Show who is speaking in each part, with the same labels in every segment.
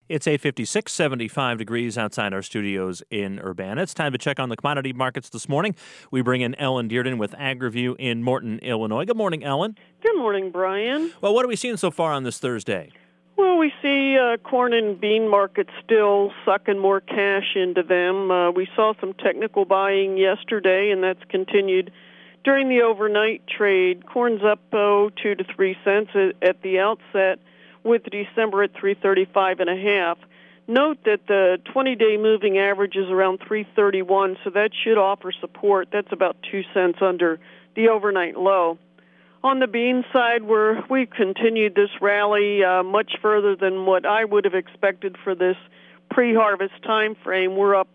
Speaker 1: It's 8:56, 75 degrees outside our studios in Urbana. It's time to check on the commodity markets this morning. We bring in Ellen Dearden with AgriView in Morton, Illinois. Good morning, Ellen.
Speaker 2: Good morning, Brian.
Speaker 1: Well, what are we seeing so far on this Thursday?
Speaker 2: Well, we see corn and bean markets still sucking more cash into them. We saw some technical buying yesterday, and that's continued during the overnight trade. Corn's up 2 to 3 cents at the outset, with December at 335.5. Note that the 20-day moving average is around 331, so that should offer support. That's about 2 cents under the overnight low. On the bean side, we continued this rally much further than what I would have expected for this pre-harvest time frame. We're up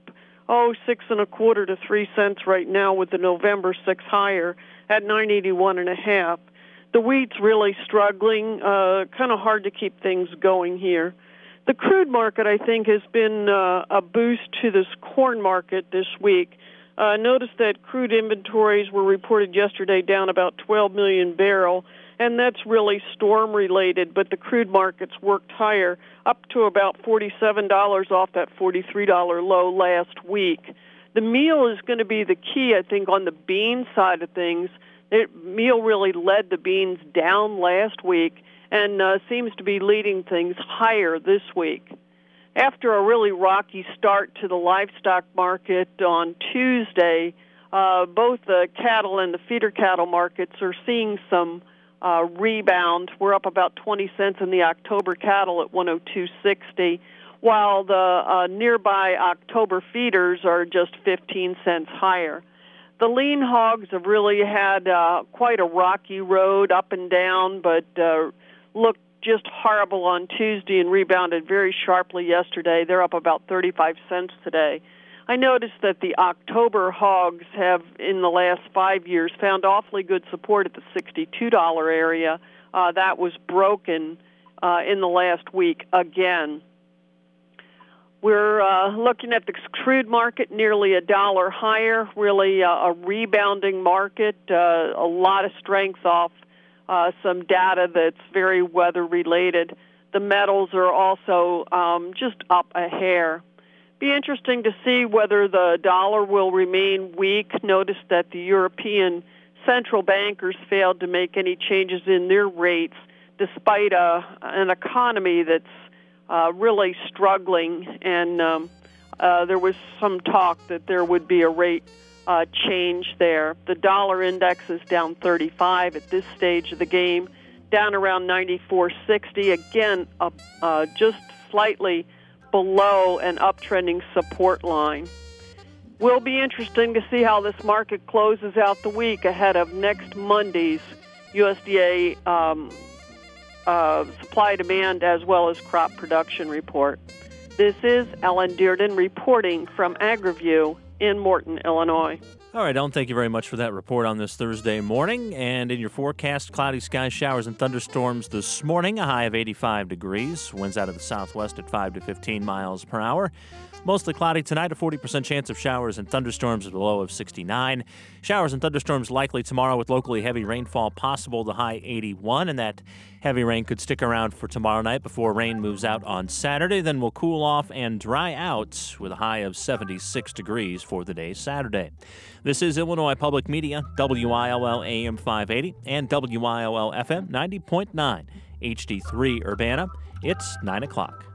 Speaker 2: 6.25 to 3 cents right now, with the November 6 higher at 981.5. The wheat's really struggling, kind of hard to keep things going here. The crude market, I think, has been a boost to this corn market this week. Notice that crude inventories were reported yesterday down about 12 million barrel, and that's really storm-related, but the crude markets worked higher, up to about $47 off that $43 low last week. The meal is going to be the key, I think, on the bean side of things. Meal really led the beans down last week and seems to be leading things higher this week. After a really rocky start to the livestock market on Tuesday, both the cattle and the feeder cattle markets are seeing some rebound. We're up about 20 cents in the October cattle at 102.60, while the nearby October feeders are just 15 cents higher. The lean hogs have really had quite a rocky road up and down, but looked just horrible on Tuesday and rebounded very sharply yesterday. They're up about 35 cents today. I noticed that the October hogs have, in the last 5 years, found awfully good support at the $62 area. That was broken in the last week again. We're looking at the crude market nearly $1 higher, really a rebounding market, a lot of strength off some data that's very weather-related. The metals are also just up a hair. Be interesting to see whether the dollar will remain weak. Notice that the European central bankers failed to make any changes in their rates, despite an economy that's really struggling, and there was some talk that there would be a rate change there. The dollar index is down 35 at this stage of the game, down around 94.60, again just slightly below an uptrending support line. Will be interesting to see how this market closes out the week ahead of next Monday's USDA supply-demand as well as crop production report. This is Ellen Dearden reporting from AgriView in Morton, Illinois.
Speaker 1: All right, Ellen, thank you very much for that report on this Thursday morning. And in your forecast, cloudy skies, showers, and thunderstorms this morning, a high of 85 degrees. Winds out of the southwest at 5 to 15 miles per hour. Mostly cloudy tonight, a 40% chance of showers and thunderstorms with a low of 69. Showers and thunderstorms likely tomorrow with locally heavy rainfall possible, the high 81. And that heavy rain could stick around for tomorrow night before rain moves out on Saturday. Then we'll cool off and dry out with a high of 76 degrees for the day Saturday. This is Illinois Public Media, WILL AM 580 and WILL FM 90.9 HD3 Urbana. It's 9 o'clock.